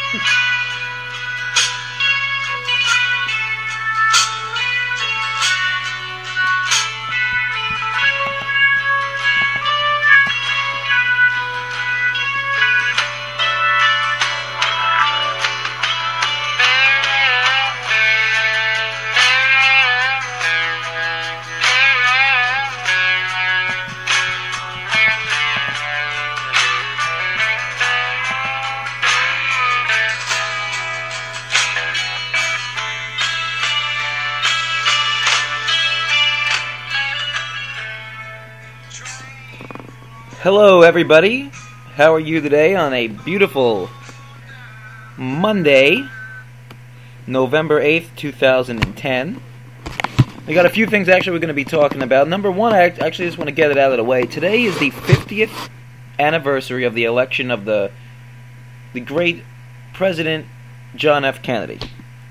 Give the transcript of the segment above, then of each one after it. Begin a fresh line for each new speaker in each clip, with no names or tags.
Hello everybody, how are you today on a beautiful Monday, November 8th, 2010. We got a few things actually we're going to be talking about. Number one, I actually just want to get it out of the way. Today is the 50th anniversary of the election of the great President John F. Kennedy.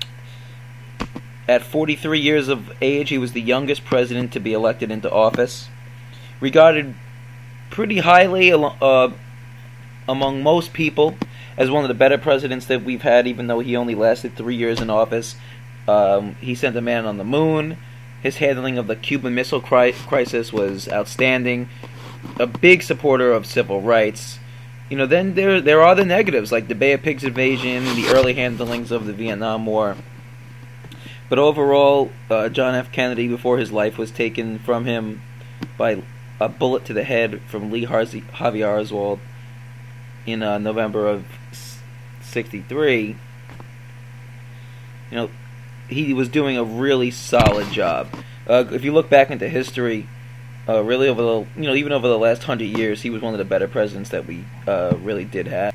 At 43 years of age, he was the youngest president to be elected into office. Regarded pretty highly among most people as one of the better presidents that we've had, even though he only lasted 3 years in office. He sent a man on the moon. His handling of the Cuban Missile Crisis was outstanding. A big supporter of civil rights. You know, then there are the negatives, like the Bay of Pigs invasion, the early handlings of the Vietnam War. But overall, John F. Kennedy, before his life was taken from him by a bullet to the head from Lee Harvey Oswald in November of '63, you know, he was doing a really solid job. If you look back into history, really over even over the last 100 years, he was one of the better presidents that we really did have.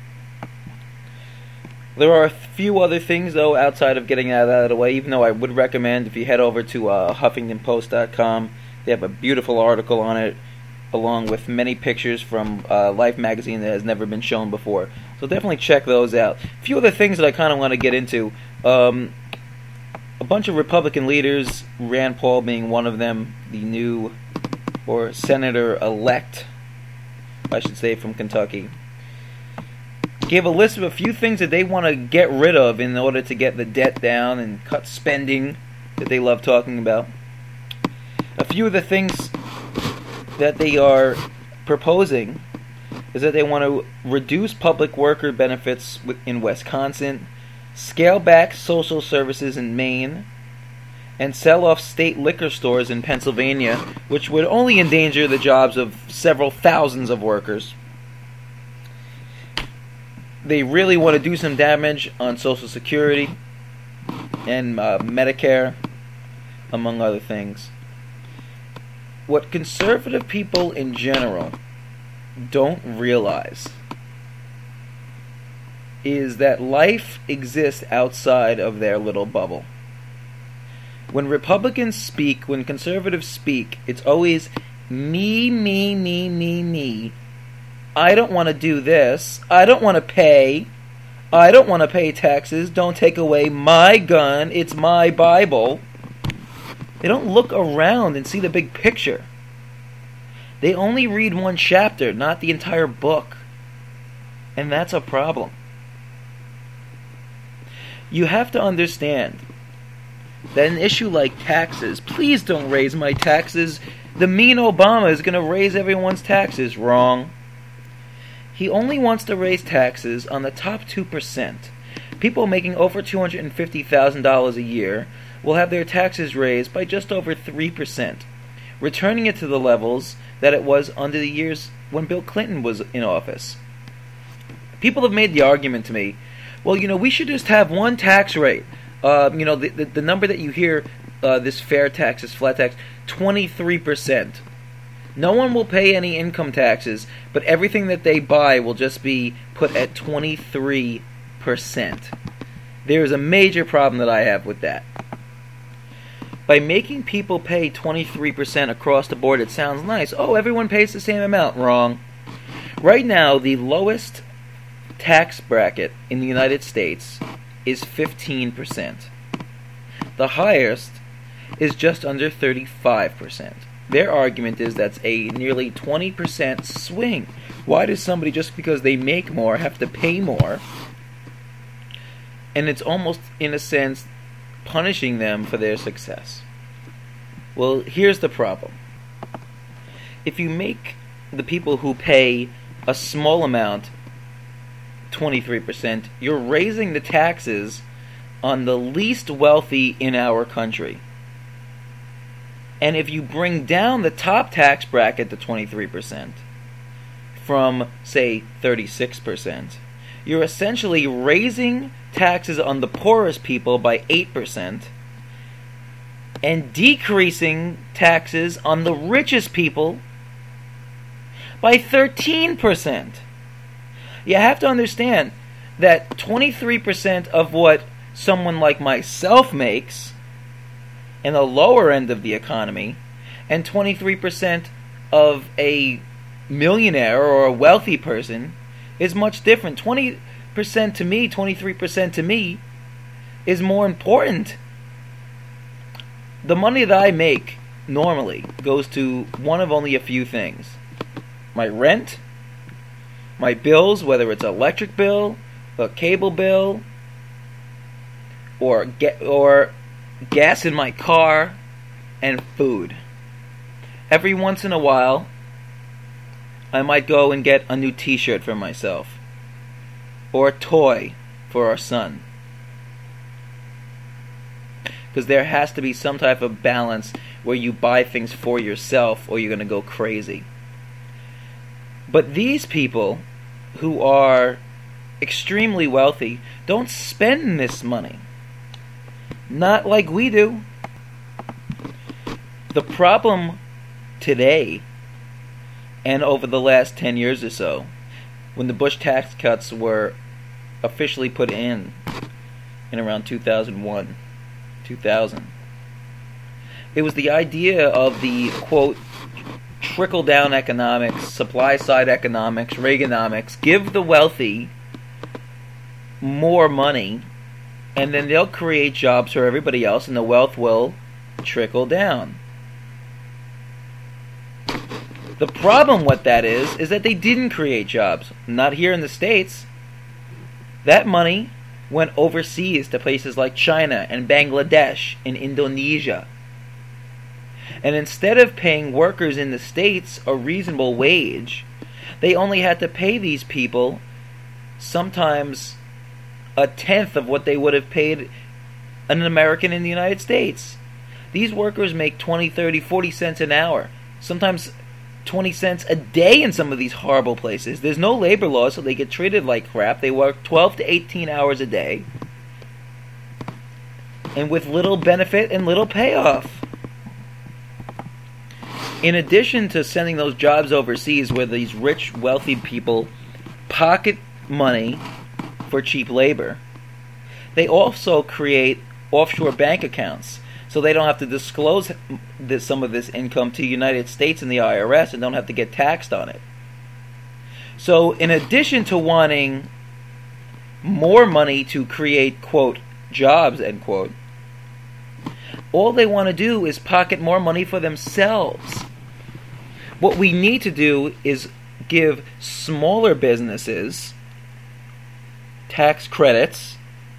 There are a few other things, though, outside of getting that out of the way, even though I would recommend if you head over to HuffingtonPost.com, they have a beautiful article on it, along with many pictures from Life magazine that has never been shown before. So definitely check those out. A few other things that I kind of want to get into. A bunch of Republican leaders, Rand Paul being one of them, the new, or Senator-elect, I should say, from Kentucky, gave a list of a few things that they want to get rid of in order to get the debt down and cut spending that they love talking about. A few of the things that they are proposing is that they want to reduce public worker benefits in Wisconsin, scale back social services in Maine, and sell off state liquor stores in Pennsylvania, which would only endanger the jobs of several thousands of workers. They really want to do some damage on Social Security and Medicare, among other things. What conservative people in general don't realize is that life exists outside of their little bubble. When Republicans speak, when conservatives speak, it's always me, me, me, me, me. I don't want to do this. I don't want to pay. I don't want to pay taxes. Don't take away my gun. It's my Bible. They don't look around and see the big picture. They only read one chapter, not the entire book. And that's a problem. You have to understand that an issue like taxes, please don't raise my taxes. The mean Obama is going to raise everyone's taxes. Wrong. He only wants to raise taxes on the top 2%. People making over $250,000 a year will have their taxes raised by just over 3%, returning it to the levels that it was under the years when Bill Clinton was in office. People have made the argument to me, well, we should just have one tax rate. The number that you hear, this fair tax, this flat tax, 23%. No one will pay any income taxes, but everything that they buy will just be put at 23%. There is a major problem that I have with that. By making people pay 23% across the board, it sounds nice. Oh, everyone pays the same amount. Wrong. Right now, the lowest tax bracket in the United States is 15%. The highest is just under 35%. Their argument is that's a nearly 20% swing. Why does somebody, just because they make more, have to pay more And it's almost, in a sense, punishing them for their success. Well, here's the problem. If you make the people who pay a small amount 23%, you're raising the taxes on the least wealthy in our country. And if you bring down the top tax bracket to 23% from, say, 36%, you're essentially raising taxes on the poorest people by 8% and decreasing taxes on the richest people by 13%. You have to understand that 23% of what someone like myself makes in the lower end of the economy, and 23% of a millionaire or a wealthy person is much different. 20% to me, 23% to me is more important. The money that I make normally goes to one of only a few things. My rent, my bills, whether it's an electric bill, a cable bill, or gas in my car, and food. Every once in a while, I might go and get a new t-shirt for myself, or a toy for our son. Because there has to be some type of balance where you buy things for yourself or you're going to go crazy. But these people who are extremely wealthy don't spend this money. Not like we do. The problem today, and over the last 10 years or so, when the Bush tax cuts were officially put in around 2001, 2000, it was the idea of the, quote, trickle-down economics, supply-side economics, Reaganomics, give the wealthy more money, and then they'll create jobs for everybody else, and the wealth will trickle down. The problem with that is that they didn't create jobs. Not here in the States. That money went overseas to places like China and Bangladesh and Indonesia. And instead of paying workers in the States a reasonable wage, they only had to pay these people sometimes a tenth of what they would have paid an American in the United States. These workers make 20, 30, 40 cents an hour. Sometimes 20 cents a day in some of these horrible places. There's no labor law, so they get treated like crap. They work 12 to 18 hours a day, and with little benefit and little payoff. In addition to sending those jobs overseas where these rich, wealthy people pocket money for cheap labor, they also create offshore bank accounts so they don't have to disclose some of this income to the United States and the IRS and don't have to get taxed on it. So in addition to wanting more money to create, quote, jobs, end quote, all they want to do is pocket more money for themselves. What we need to do is give smaller businesses tax credits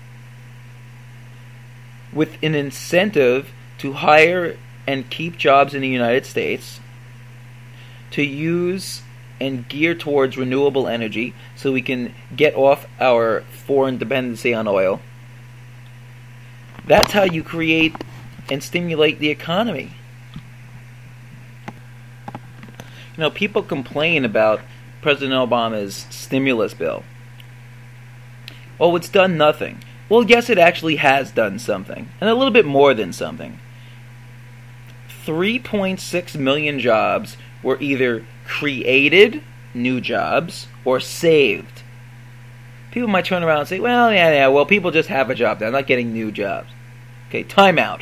with an incentive to hire and keep jobs in the United States, to use and gear towards renewable energy so we can get off our foreign dependency on oil. That's how you create and stimulate the economy. You know, people complain about President Obama's stimulus bill. Oh, it's done nothing. Well, yes, it actually has done something, and a little bit more than something. 3.6 million jobs were either created, new jobs, or saved. People might turn around and say, well, people just have a job. They're not getting new jobs. Okay, time out.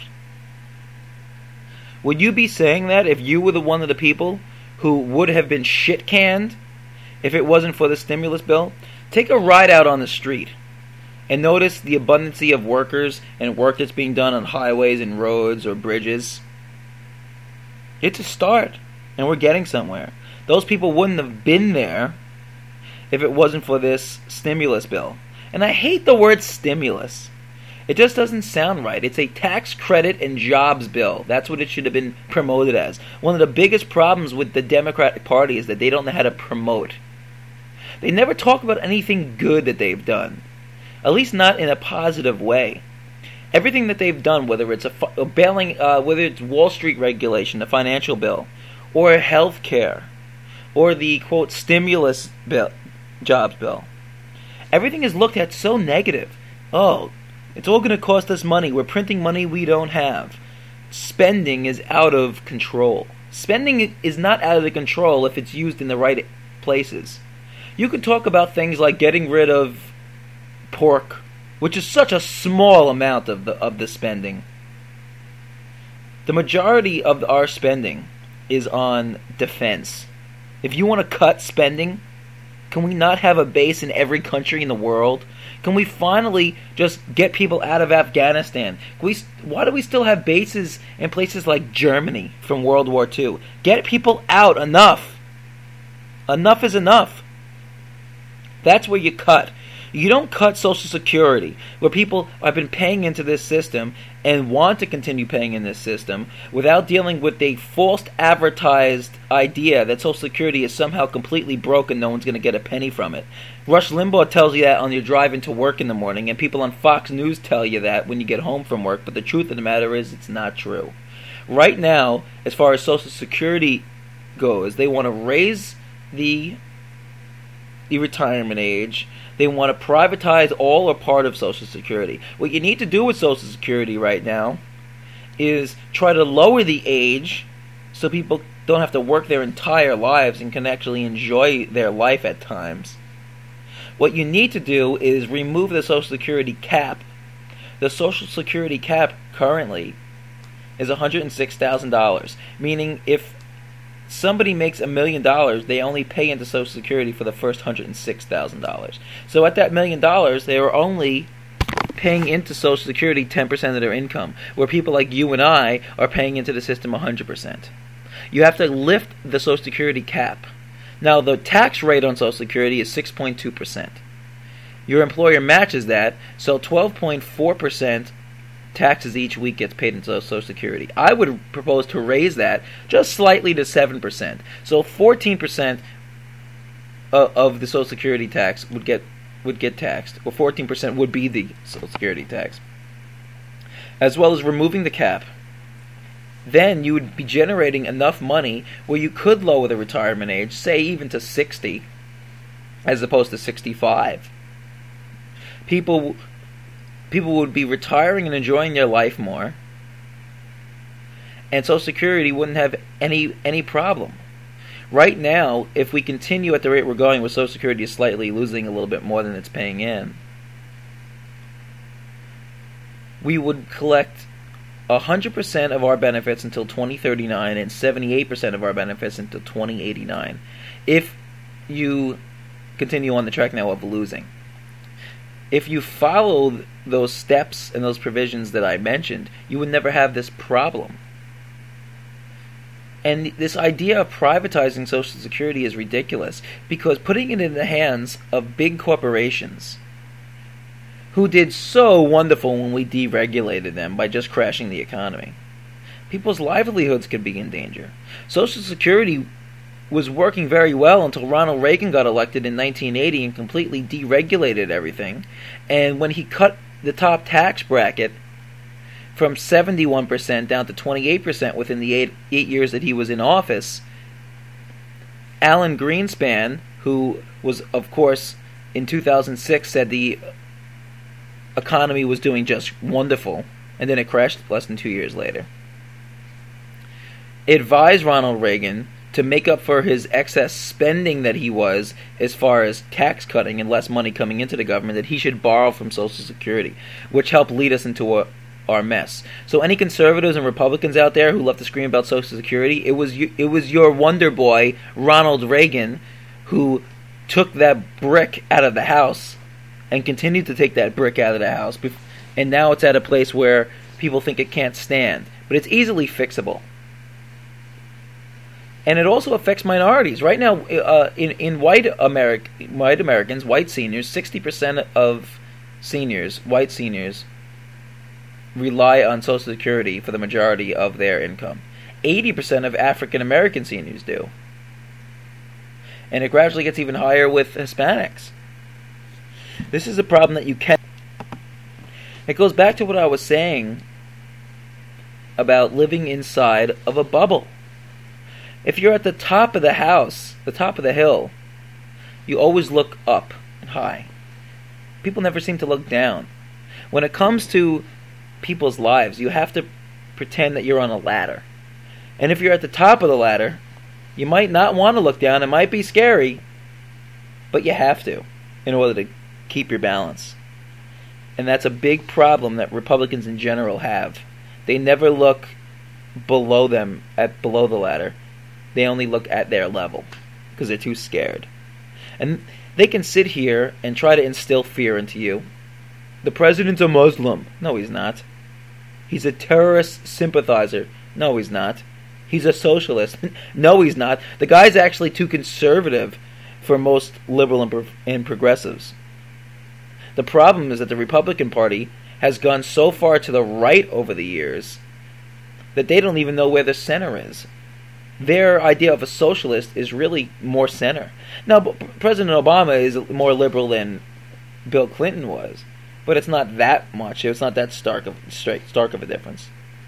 Would you be saying that if you were one of the people who would have been shit-canned if it wasn't for the stimulus bill? Take a ride out on the street and notice the abundancy of workers and work that's being done on highways and roads or bridges. It's a start, and we're getting somewhere. Those people wouldn't have been there if it wasn't for this stimulus bill. And I hate the word stimulus. It just doesn't sound right. It's a tax credit and jobs bill. That's what it should have been promoted as. One of the biggest problems with the Democratic Party is that they don't know how to promote. They never talk about anything good that they've done, at least not in a positive way. Everything that they've done, whether it's whether it's Wall Street regulation, the financial bill, or health care, or the quote stimulus bill, jobs bill, everything is looked at so negative. Oh, it's all going to cost us money. We're printing money we don't have. Spending is out of control. Spending is not out of the control if it's used in the right places. You could talk about things like getting rid of pork, which is such a small amount of the spending. The majority of our spending is on defense. If you want to cut spending, can we not have a base in every country in the world? Can we finally just get people out of Afghanistan? Why do we still have bases in places like Germany from World War II? Get people out. Enough. Enough is enough. That's where you cut. You don't cut Social Security, where people have been paying into this system and want to continue paying in this system without dealing with a false advertised idea that Social Security is somehow completely broken, no one's going to get a penny from it. Rush Limbaugh tells you that on your drive into work in the morning, and people on Fox News tell you that when you get home from work, but the truth of the matter is it's not true. Right now, as far as Social Security goes, they want to raise the retirement age. They want to privatize all or part of Social Security. What you need to do with Social Security right now is try to lower the age so people don't have to work their entire lives and can actually enjoy their life at times. What you need to do is remove the Social Security cap. The Social Security cap currently is $106,000, meaning if somebody makes $1 million, they only pay into Social Security for the first $106,000. So at that $1 million, they are only paying into Social Security 10% of their income, where people like you and I are paying into the system 100%. You have to lift the Social Security cap. Now, the tax rate on Social Security is 6.2%. Your employer matches that, so 12.4% taxes each week gets paid into Social Security. I would propose to raise that just slightly to 7%. So 14% of the Social Security tax would get taxed, or 14% would be the Social Security tax, as well as removing the cap. Then you would be generating enough money where you could lower the retirement age, say even to 60, as opposed to 65. People would be retiring and enjoying their life more, and Social Security wouldn't have any problem. Right now, if we continue at the rate we're going, with Social Security is slightly losing a little bit more than it's paying in, we would collect 100% of our benefits until 2039 and 78% of our benefits until 2089, if you continue on the track now of losing. If you follow those steps and those provisions that I mentioned, you would never have this problem. And this idea of privatizing Social Security is ridiculous, because putting it in the hands of big corporations who did so wonderful when we deregulated them by just crashing the economy, people's livelihoods could be in danger. Social Security was working very well until Ronald Reagan got elected in 1980 and completely deregulated everything. And when he cut the top tax bracket from 71% down to 28% within the eight years that he was in office, Alan Greenspan, who was, of course, in 2006 said the economy was doing just wonderful, and then it crashed less than 2 years later, advised Ronald Reagan to make up for his excess spending that he was, as far as tax cutting and less money coming into the government, that he should borrow from Social Security, which helped lead us into our mess. So any conservatives and Republicans out there who love to scream about Social Security, it was your wonder boy, Ronald Reagan, who took that brick out of the house and continued to take that brick out of the house, and now it's at a place where people think it can't stand. But it's easily fixable. And it also affects minorities. Right now, in white Americans, white seniors, 60% of seniors, white seniors, rely on Social Security for the majority of their income. 80% of African American seniors do. And it gradually gets even higher with Hispanics. This is a problem that you can... It goes back to what I was saying about living inside of a bubble. If you're at the top of the house, the top of the hill, you always look up and high. People never seem to look down. When it comes to people's lives, you have to pretend that you're on a ladder. And if you're at the top of the ladder, you might not want to look down. It might be scary, but you have to in order to keep your balance. And that's a big problem that Republicans in general have. They never look below the ladder. They only look at their level because they're too scared. And they can sit here and try to instill fear into you. The president's a Muslim. No, he's not. He's a terrorist sympathizer. No, he's not. He's a socialist. No, he's not. The guy's actually too conservative for most liberal and progressives. The problem is that the Republican Party has gone so far to the right over the years that they don't even know where the center is. Their idea of a socialist is really more center. Now, President Obama is more liberal than Bill Clinton was, but it's not that much. It's not that stark of a difference.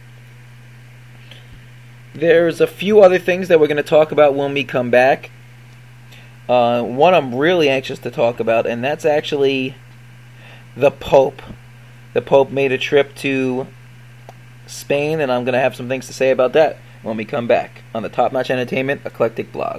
There's a few other things that we're going to talk about when we come back. One I'm really anxious to talk about, and that's actually the Pope. The Pope made a trip to Spain, and I'm going to have some things to say about that when we come back on the Top Notch Entertainment Eclectic Blog.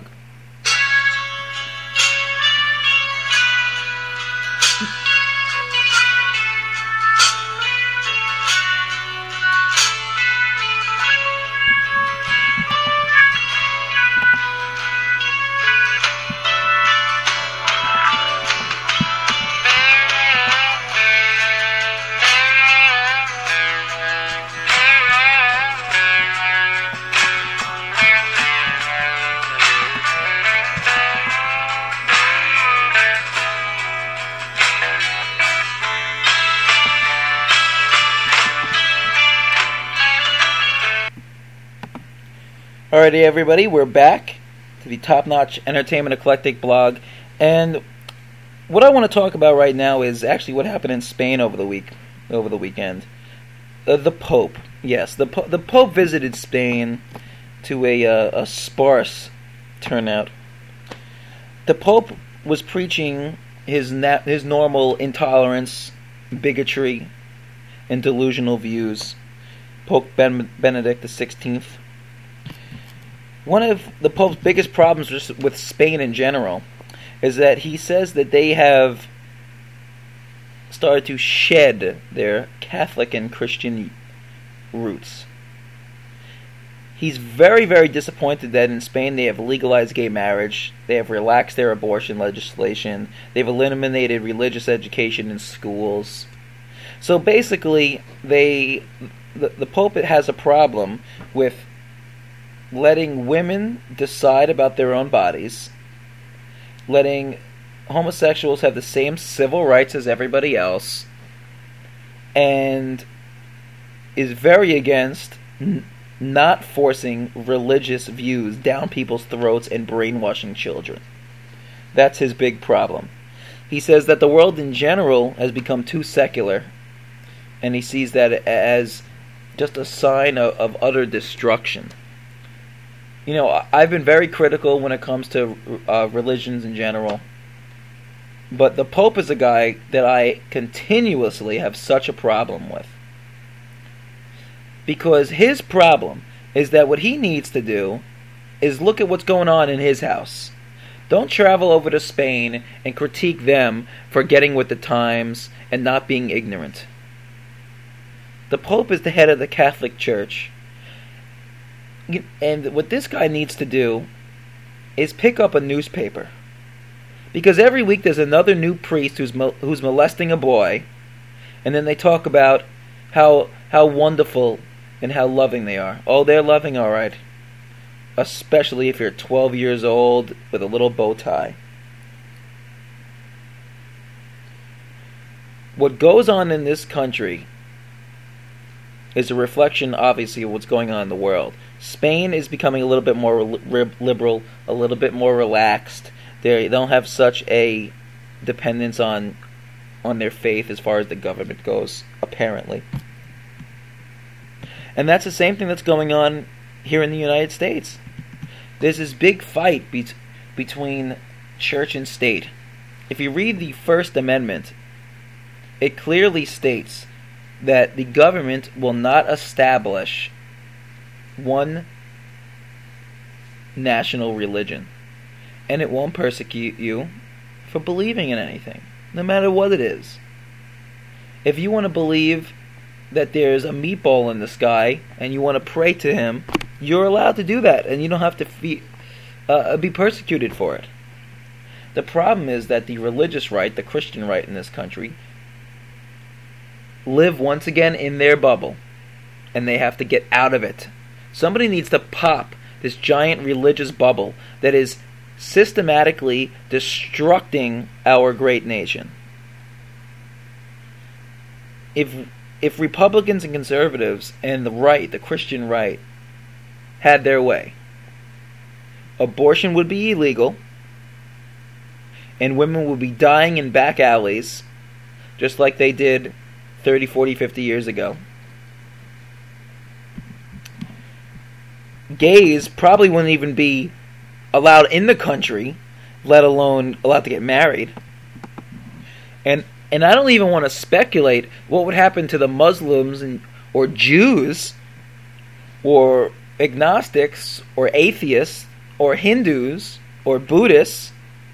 Alrighty, everybody, we're back to the Top Notch Entertainment Eclectic Blog, and what I want to talk about right now is actually what happened in Spain over the weekend. The Pope, yes, the Pope visited Spain to a sparse turnout. The Pope was preaching his normal intolerance, bigotry, and delusional views. Pope Benedict XVI. One of the Pope's biggest problems with Spain in general is that he says that they have started to shed their Catholic and Christian roots. He's very, very disappointed that in Spain they have legalized gay marriage, they have relaxed their abortion legislation, they've eliminated religious education in schools. So basically, the Pope has a problem with letting women decide about their own bodies, letting homosexuals have the same civil rights as everybody else, and is very against not forcing religious views down people's throats and brainwashing children. That's his big problem. He says that the world in general has become too secular, and he sees that as just a sign of utter destruction. You know, I've been very critical when it comes to religions in general, but the Pope is a guy that I continuously have such a problem with. Because his problem is that what he needs to do is look at what's going on in his house. Don't travel over to Spain and critique them for getting with the times and not being ignorant. The Pope is the head of the Catholic Church. And what this guy needs to do is pick up a newspaper. Because every week there's another new priest who's molesting a boy, and then they talk about how wonderful and how loving they are. Oh, they're loving, all right. Especially if you're 12 years old with a little bow tie. what goes on in this country is a reflection, obviously, of what's going on in the world. Spain is becoming a little bit more liberal, a little bit more relaxed. They don't have such a dependence on their faith as far as the government goes, apparently. And that's the same thing that's going on here in the United States. There's this big fight between church and state. If you read the First Amendment, it clearly states that the government will not establish one national religion, and it won't persecute you for believing in anything, no matter what it is. If you want to believe that there's a meatball in the sky and you want to pray to him, you're allowed to do that, and you don't have to be persecuted for it. The problem is that the religious right, the Christian right in this country, live once again in their bubble, and they have to get out of it. Somebody needs to pop this giant religious bubble that is systematically destructing our great nation. If Republicans and conservatives and the right, the Christian right, had their way, abortion would be illegal, and women would be dying in back alleys, just like they did 30, 40, 50 years ago. Gays probably wouldn't even be allowed in the country, let alone allowed to get married. And I don't even want to speculate what would happen to the Muslims or Jews or agnostics or atheists or Hindus or Buddhists.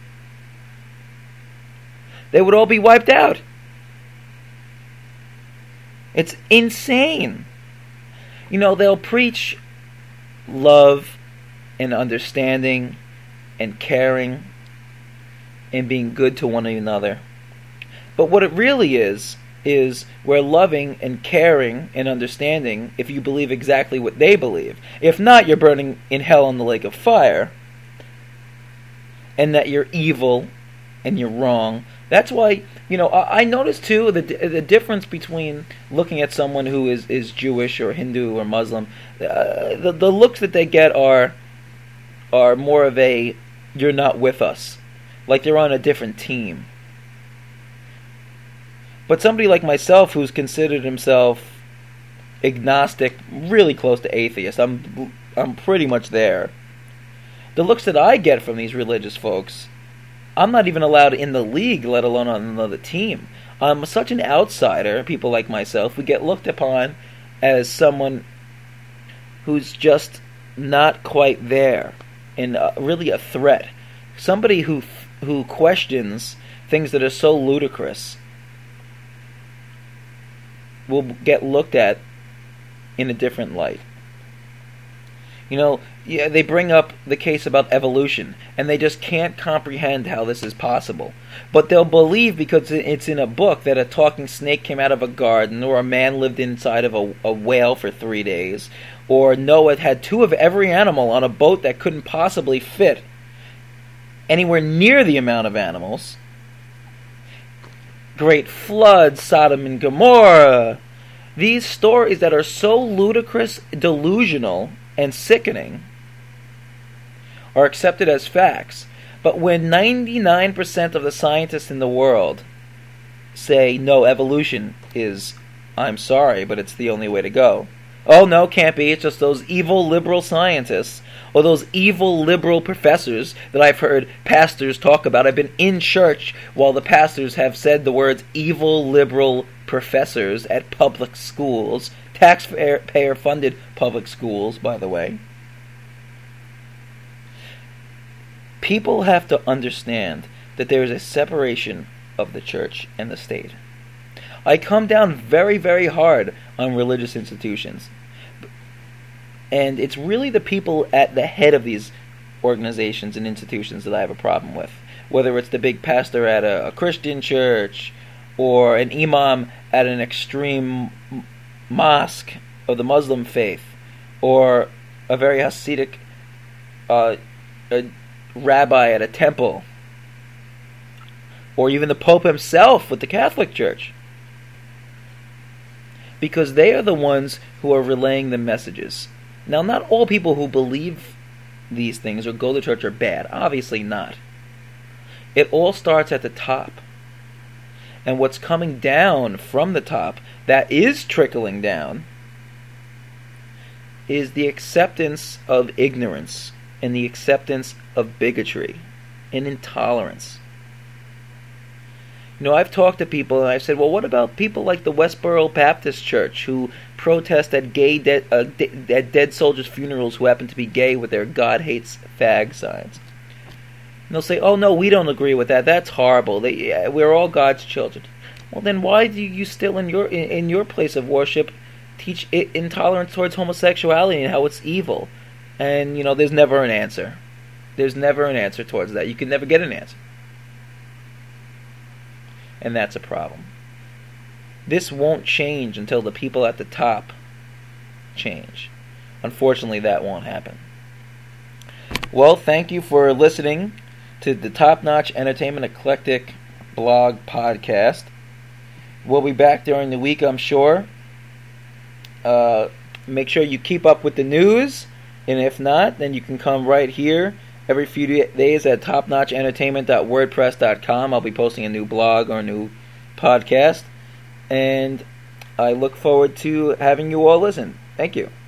They would all be wiped out. It's insane. You know, they'll preach love and understanding and caring and being good to one another. But what it really is we're loving and caring and understanding if you believe exactly what they believe. If not, you're burning in hell in the lake of fire. And that you're evil and you're wrong. That's why, you know, I noticed too the difference between looking at someone who is Jewish or Hindu or Muslim. The looks that they get are more of a, you're not with us. Like they're on a different team. But somebody like myself who's considered himself agnostic, really close to atheist, I'm pretty much there. The looks that I get from these religious folks, I'm not even allowed in the league, let alone on another team. I'm such an outsider, people like myself, we get looked upon as someone who's just not quite there, and really a threat. Somebody who questions things that are so ludicrous will get looked at in a different light. You know, yeah, they bring up the case about evolution, and they just can't comprehend how this is possible. But they'll believe because it's in a book that a talking snake came out of a garden, or a man lived inside of a whale for 3 days, or Noah had 2 of every animal on a boat that couldn't possibly fit anywhere near the amount of animals. Great flood, Sodom and Gomorrah. These stories that are so ludicrous, delusional, and sickening are accepted as facts. But when 99% of the scientists in the world say, no, evolution is, I'm sorry, but it's the only way to go. Oh, no, can't be. It's just those evil liberal scientists or those evil liberal professors that I've heard pastors talk about. I've been in church while the pastors have said the words evil liberal professors at public schools, taxpayer-funded public schools, by the way. People have to understand that there is a separation of the church and the state. I come down very, very hard on religious institutions. And it's really the people at the head of these organizations and institutions that I have a problem with. Whether it's the big pastor at a Christian church, or an imam at an extreme mosque of the Muslim faith, or a very Hasidic a rabbi at a temple, or even the Pope himself with the Catholic Church. because they are the ones who are relaying the messages. Now, not all people who believe these things or go to church are bad. Obviously not. It all starts at the top. And what's coming down from the top, that is trickling down, is the acceptance of ignorance and the acceptance of bigotry and intolerance. You know, I've talked to people and I've said, well, what about people like the Westboro Baptist Church who protest at dead soldiers' funerals who happen to be gay with their God hates fag signs? And they'll say, oh no, we don't agree with that. That's horrible. We're all God's children. Well, then why do you still in your place of worship teach intolerance towards homosexuality and how it's evil? And, you know, there's never an answer. There's never an answer towards that. You can never get an answer. And that's a problem. This won't change until the people at the top change. Unfortunately, that won't happen. Well, thank you for listening to the Top Notch Entertainment Eclectic Blog Podcast. We'll be back during the week, I'm sure. Make sure you keep up with the news, and if not, then you can come right here every few days at topnotchentertainment.wordpress.com. I'll be posting a new blog or a new podcast, and I look forward to having you all listen. Thank you.